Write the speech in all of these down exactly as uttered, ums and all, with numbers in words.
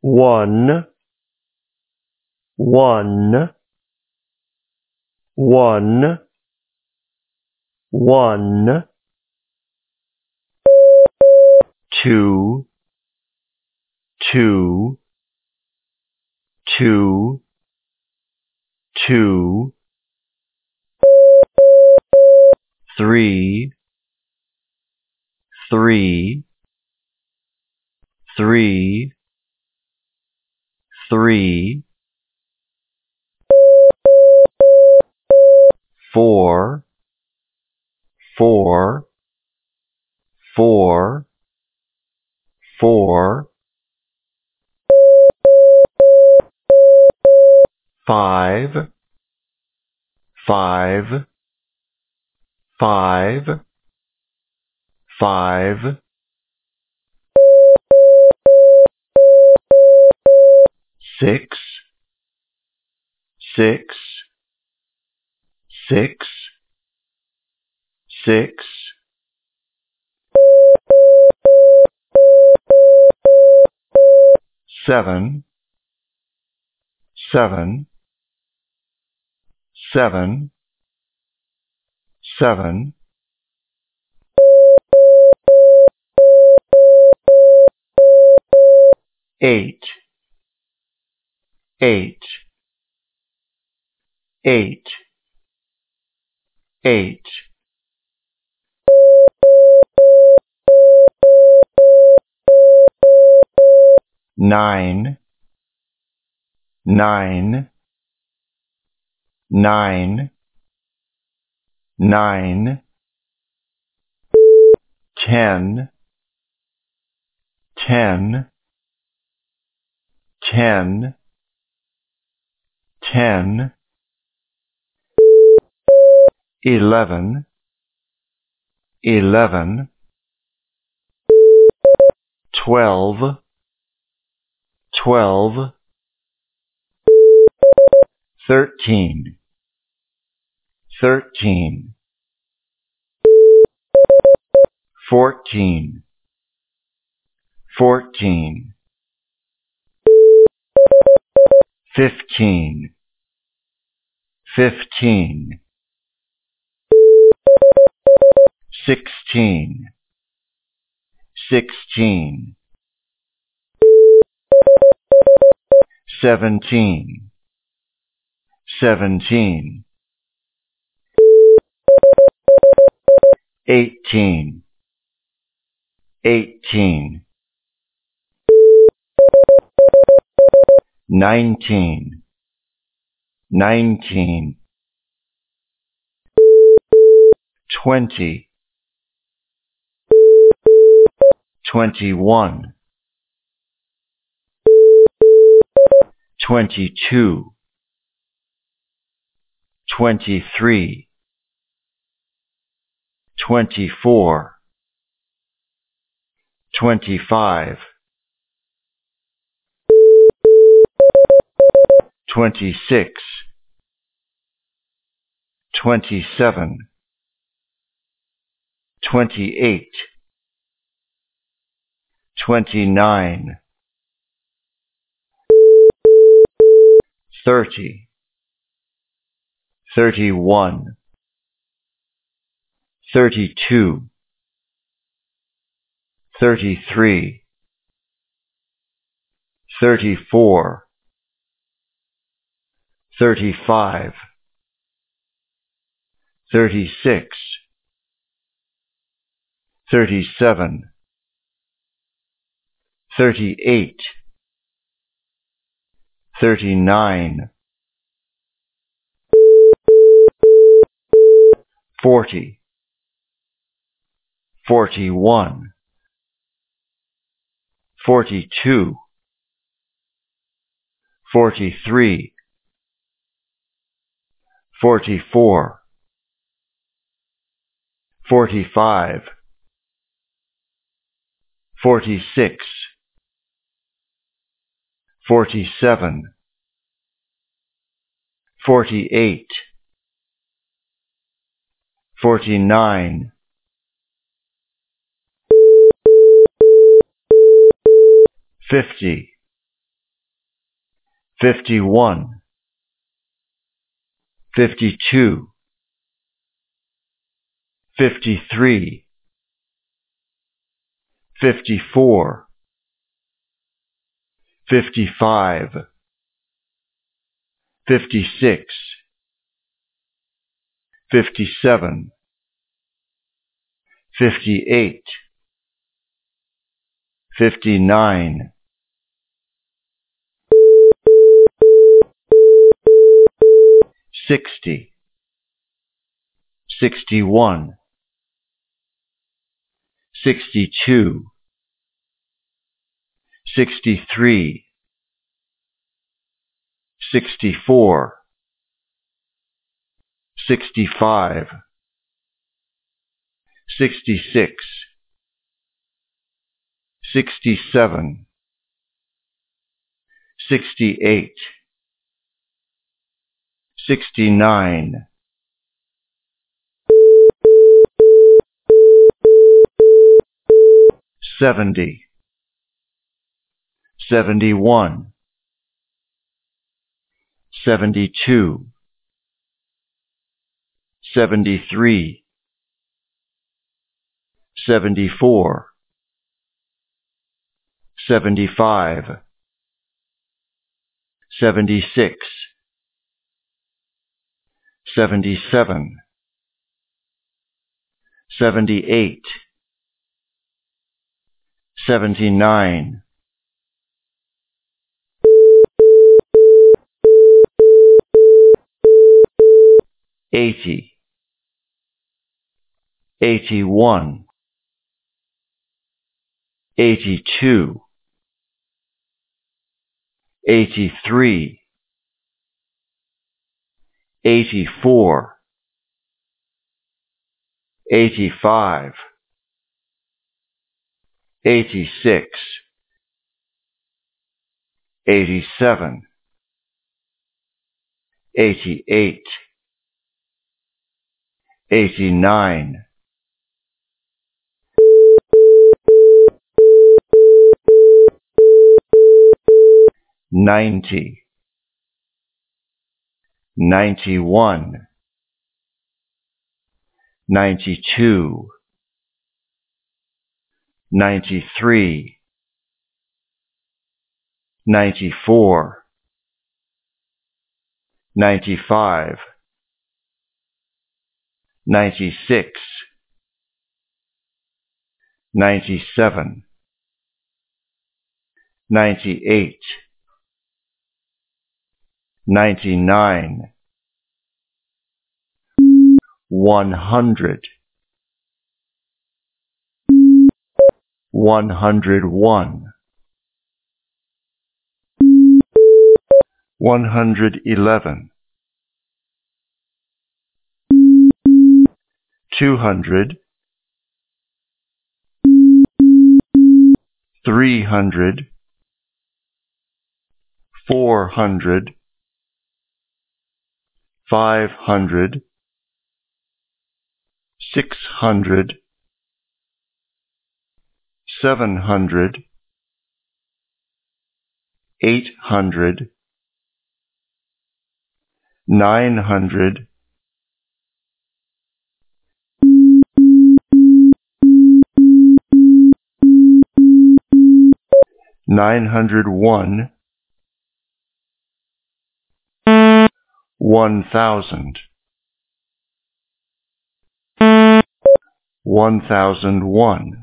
one, one, one, one, two, two, two, two, three, three, three, three, four, four, four, four, five, five, five, five, six, six, six, six, seven, seven, seven, seven, eight, eight, eight, eight, nine, nine, nine, nine, ten, ten, ten, ten, eleven, eleven, twelve, twelve, thirteen, thirteen, fourteen, fourteen, fifteen, fifteen, sixteen, sixteen, seventeen, seventeen, eighteen, eighteen, nineteen, nineteen, twenty, twenty-one, twenty-two, twenty-three, twenty-four, twenty-five, twenty-six, twenty-seven, twenty-eight, twenty-nine, thirty, thirty-one, thirty-two, thirty-three, thirty-four, thirty-five, thirty-six, thirty-seven, thirty-eight, thirty-nine, forty, forty-one, forty-two, forty-three, forty-four, forty-five, forty-six, forty-seven, forty-eight, forty-nine, fifty, fifty-one, fifty-two, fifty-three, fifty-four, fifty-five, fifty-six, fifty-seven, fifty-eight, fifty-nine, sixty, sixty-one, sixty-two, sixty-three, sixty-four, sixty-five, sixty-six, sixty-seven, sixty-eight, sixty-nine, seventy, seventy-one, seventy-two, seventy-three, seventy-four, seventy-five, seventy-six, seventy-seven, seventy-eight, seventy-nine, eighty, eighty-one, eighty-two, eighty-three, eighty-four, eighty-five, eighty-six, eighty-seven, eighty-eight, eighty-nine, ninety, ninety-one, ninety-two, ninety-three, ninety-four, ninety-five, ninety-six, ninety-seven, ninety-eight, ninety-nine, one hundred, one hundred one, one hundred eleven, two hundred, three hundred, four hundred, five hundred, six hundred, seven hundred, eight hundred, nine hundred, nine hundred one, one thousand, one thousand one,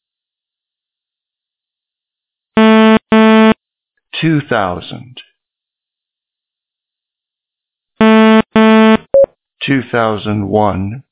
two thousand, two thousand one,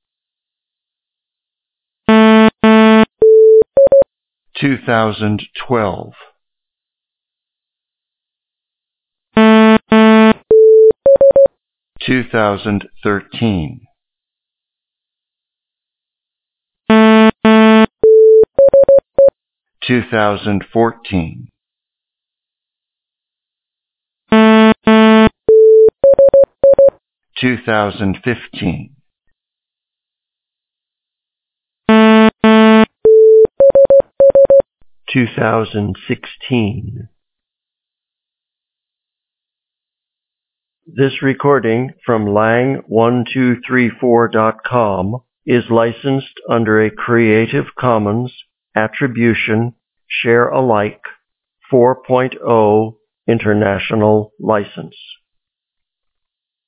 two thousand twelve, two thousand thirteen, two thousand fourteen, two thousand fifteen, two thousand sixteen, This recording from lang one two three four dot com is licensed under a Creative Commons Attribution Share Alike four point oh International License.